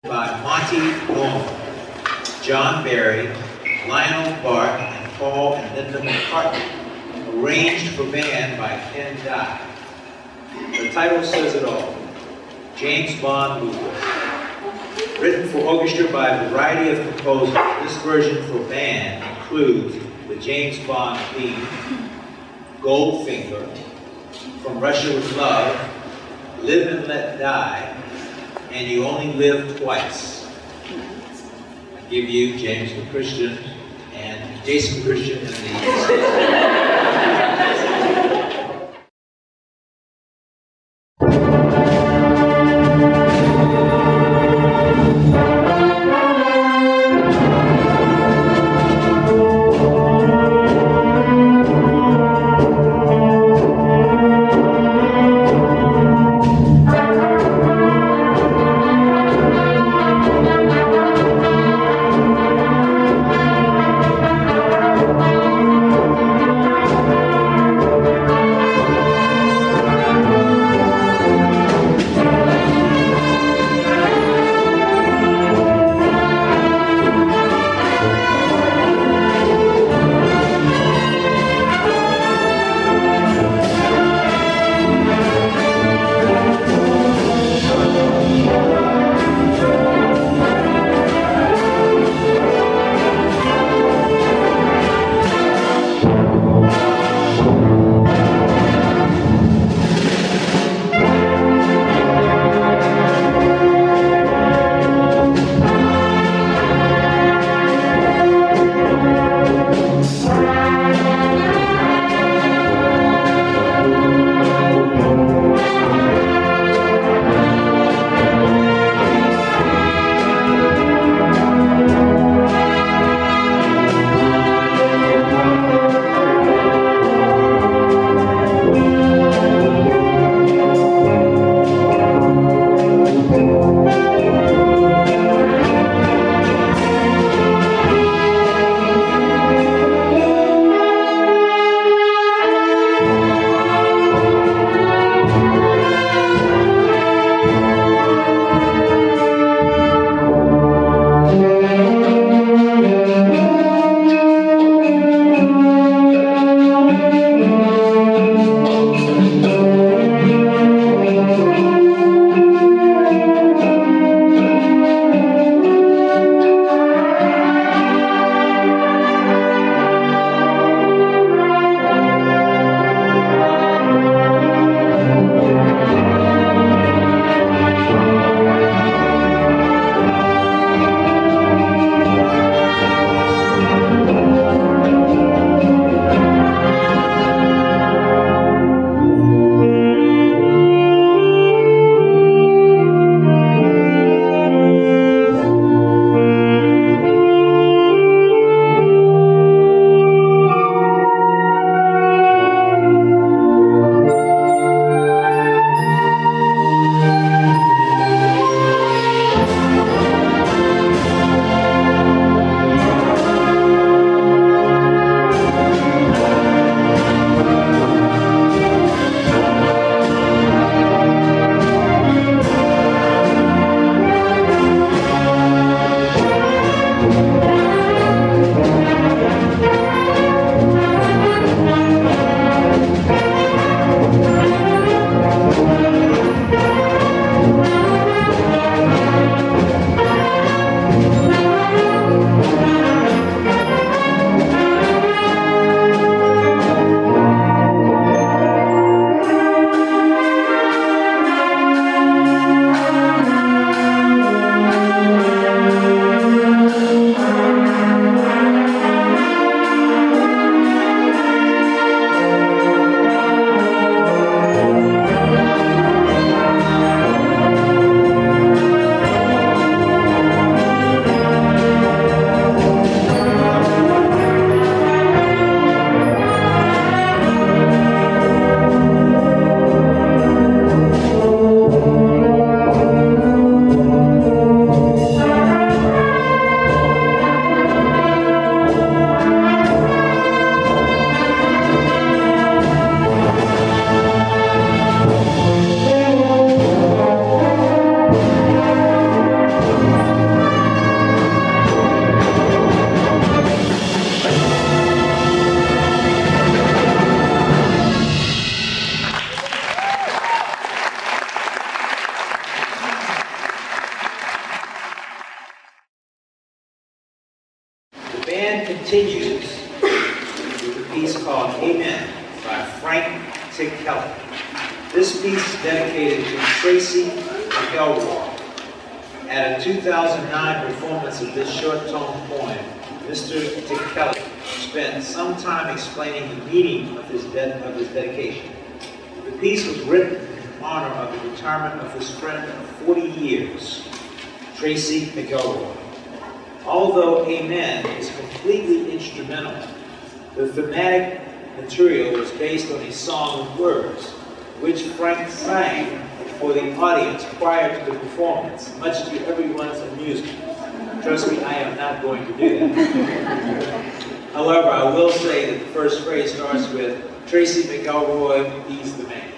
by Monty Norman, John Barry, Lionel Bart, and Paul and Linda McCartney, arranged for band by Ken Dye. The title says it all, James Bond Blues. Written for orchestra by a variety of composers, this version for band includes the James Bond theme, Goldfinger, From Russia with Love, Live and Let Die, and You Only Live Twice. I give you James McChristian and Jason McChristian and the band continues with a piece called Amen by Frank Kelly. This piece is dedicated to Tracy McElroy. At a 2009 performance of this short-tone poem, Mr. Kelly spent some time explaining the meaning of his dedication. The piece was written in honor of the retirement of his friend of 40 years, Tracy McElroy. Although Amen is completely instrumental, the thematic material was based on a song of words, which Frank sang for the audience prior to the performance, much to everyone's amusement. Trust me, I am not going to do that. However, I will say that the first phrase starts with, Tracy McElroy, he's the man.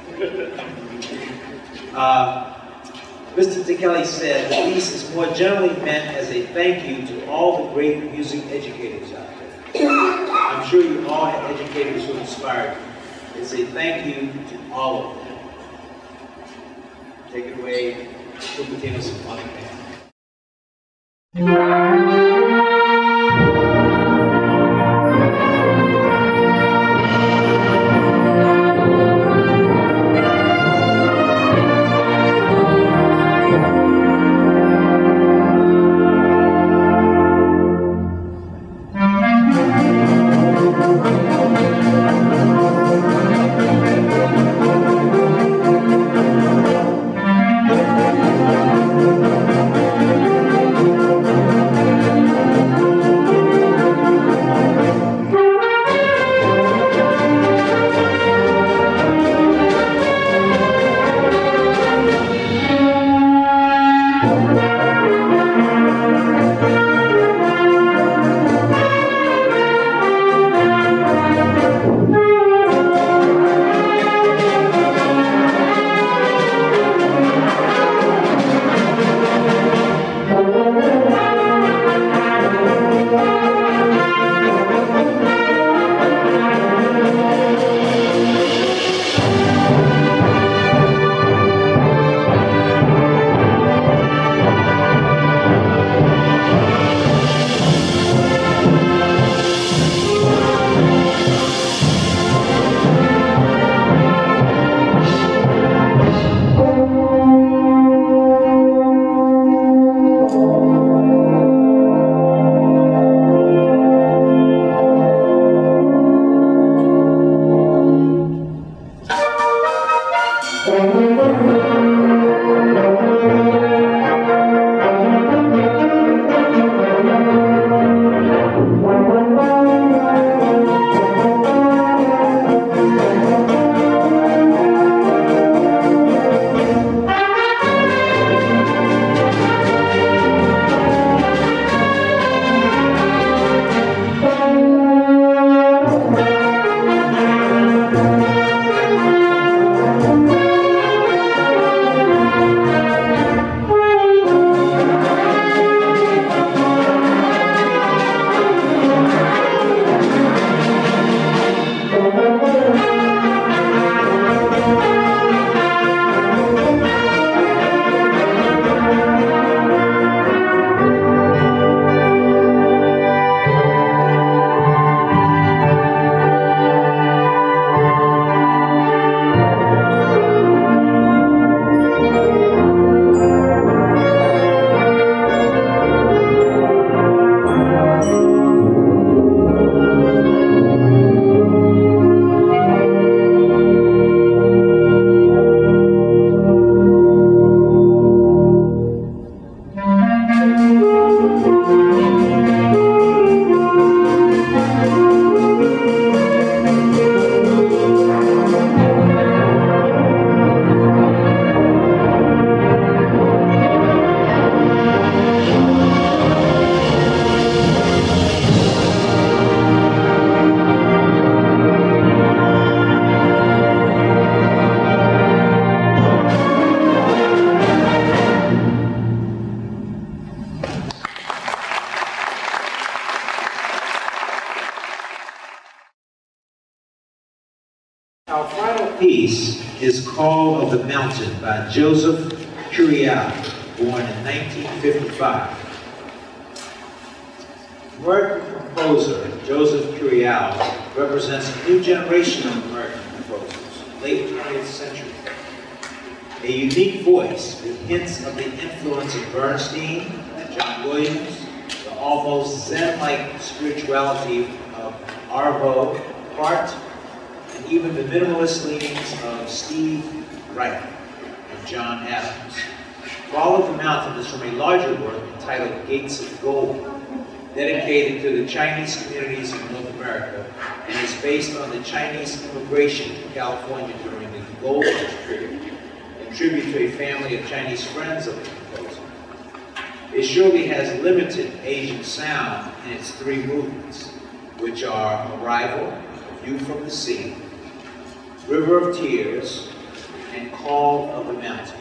Mr. Kelly said, the piece is more generally meant as a thank you to all the great music educators out there. I'm sure you all have educators who inspired you. It's a thank you to all of them. Take it away, Cupertino Symphonic Band. Our final piece is Call of the Mountain by Joseph Curiel, born in 1955. American composer Joseph Curial represents a new generation of American composers, late 20th century. A unique voice with hints of the influence of Bernstein and John Williams, the almost Zen-like spirituality of Arvo Part, and even the minimalist leanings of Steve Reich and John Adams. Fall of the Mountain is from a larger work entitled Gates of Gold, dedicated to the Chinese communities in North America, and is based on the Chinese immigration to California during the Gold Rush period, in tribute to a family of Chinese friends of the composer. It surely has limited Asian sound in its three movements, which are Arrival, A View from the Sea, River of Tears, and Call of the Mountain.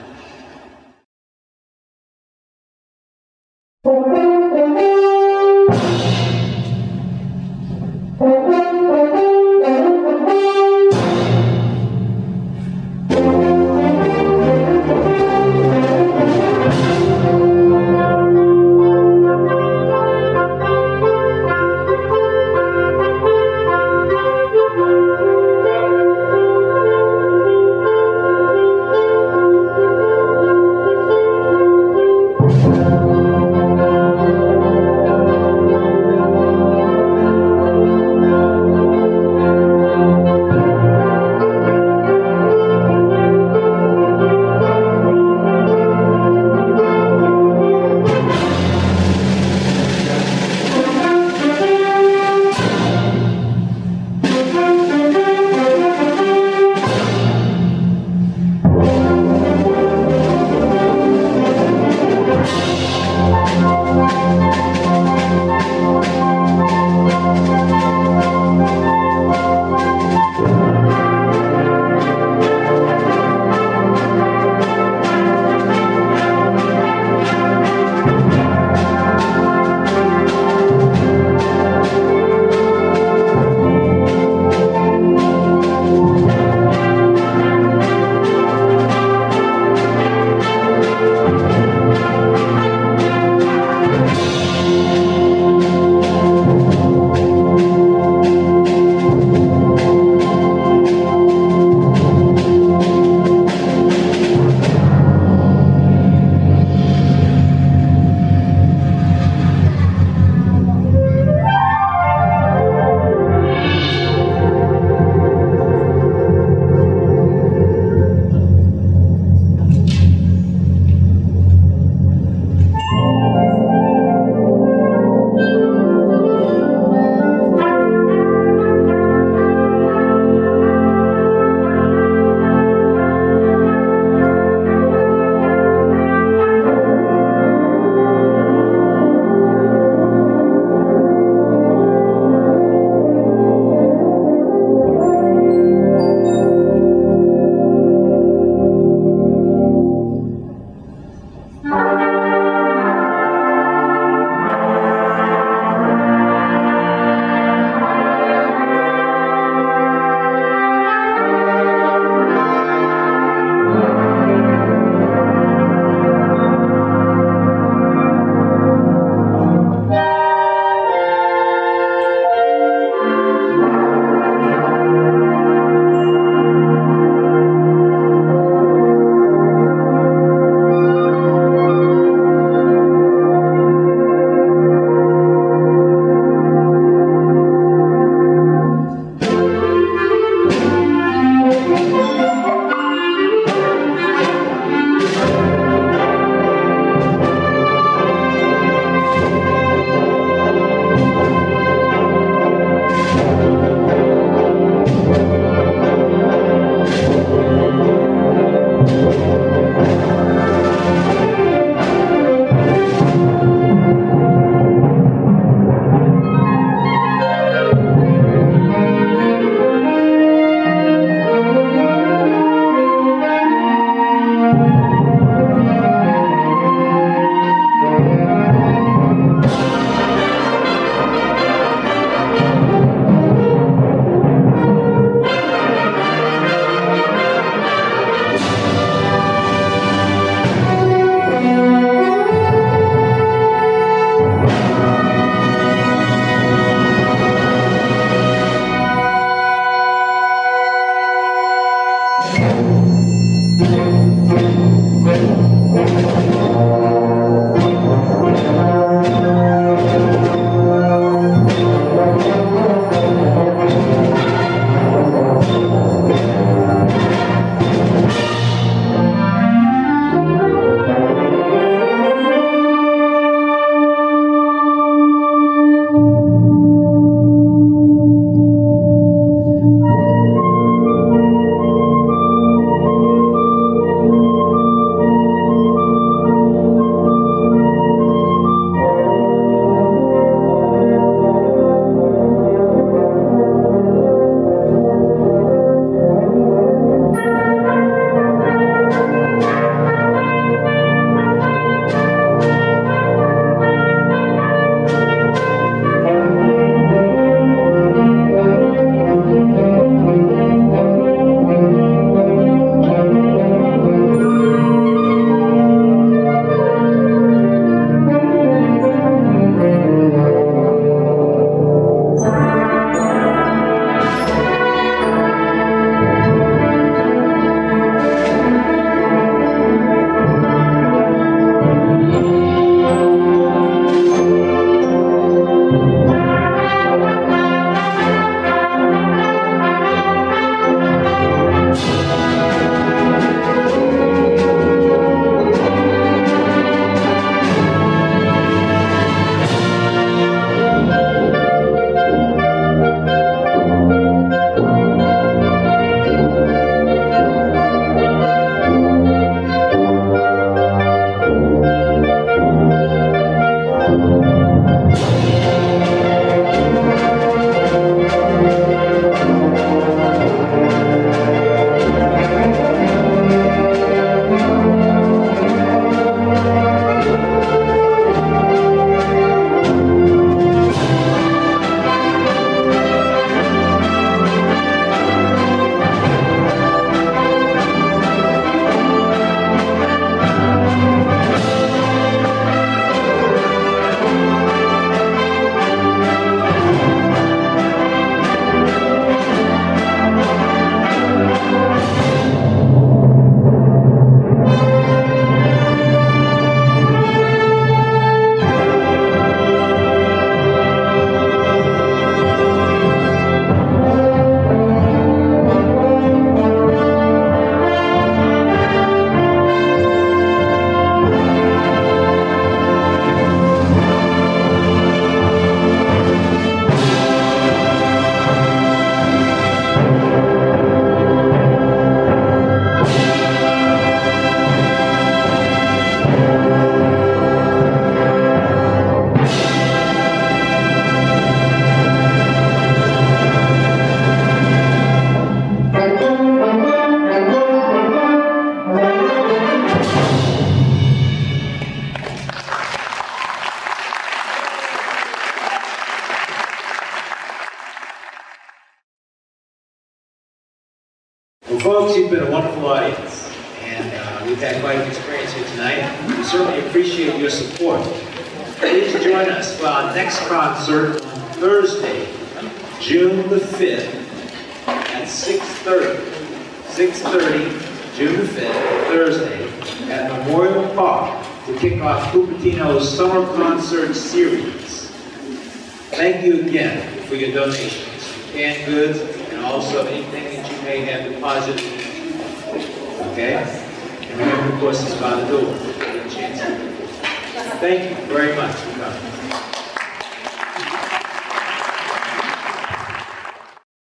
Folks, you've been a wonderful audience, and we've had quite an experience here tonight. We certainly appreciate your support. Please join us for our next concert on Thursday, June the 5th at 6:30. 6:30, June the 5th, Thursday, at Memorial Park to kick off Cupertino's Summer Concert Series. Thank you again for your donations, canned goods, and also anything that you may have deposited. Okay? And remember, of course, it's by the door. Get a chance. Thank you very much for coming.